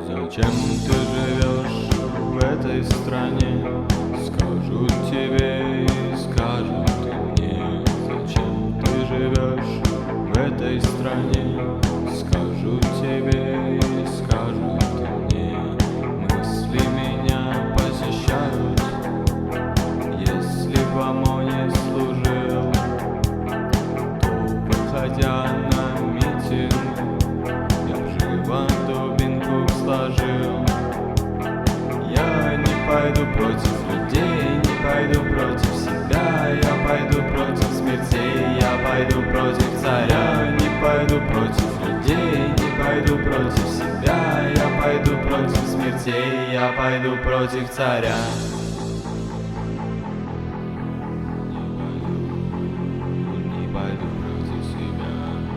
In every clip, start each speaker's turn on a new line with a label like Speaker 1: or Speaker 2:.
Speaker 1: Зачем ты живешь в этой стране? Скажу тебе и скажут мне. Зачем ты живешь в этой стране? Скажу тебе и скажут мне. Мысли меня посещают. Если в ОМОНе служил, то, выходя на митинг, я живо дубинку сложил. Я не пойду против людей, не пойду против себя. Я пойду против смертей, я пойду против царя. Не пойду против людей, не пойду против себя. Я пойду против смертей, я пойду против царя. Не пойду против себя.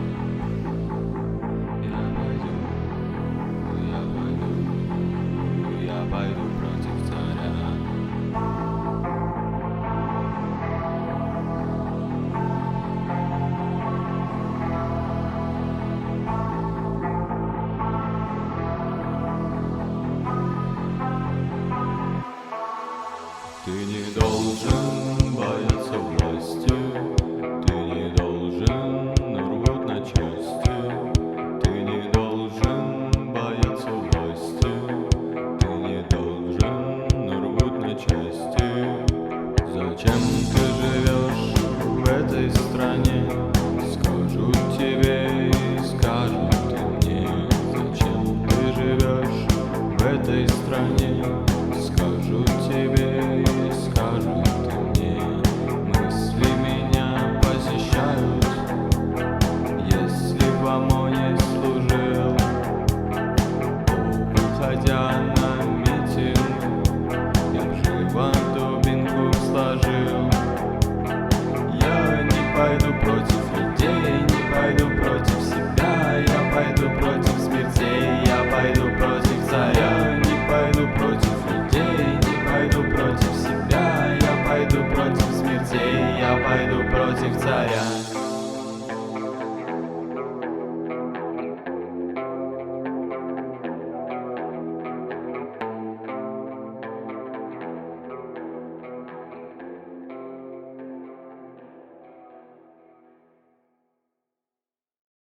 Speaker 1: Я пойду против царя. Ты не должен бояться власти, ты не должен рвать на части, ты не должен бояться власти, ты не должен рвать на части. Зачем ты живешь в этой стране? Скажу тебе и скажут мне. Зачем ты живешь в этой стране? Скажу тебе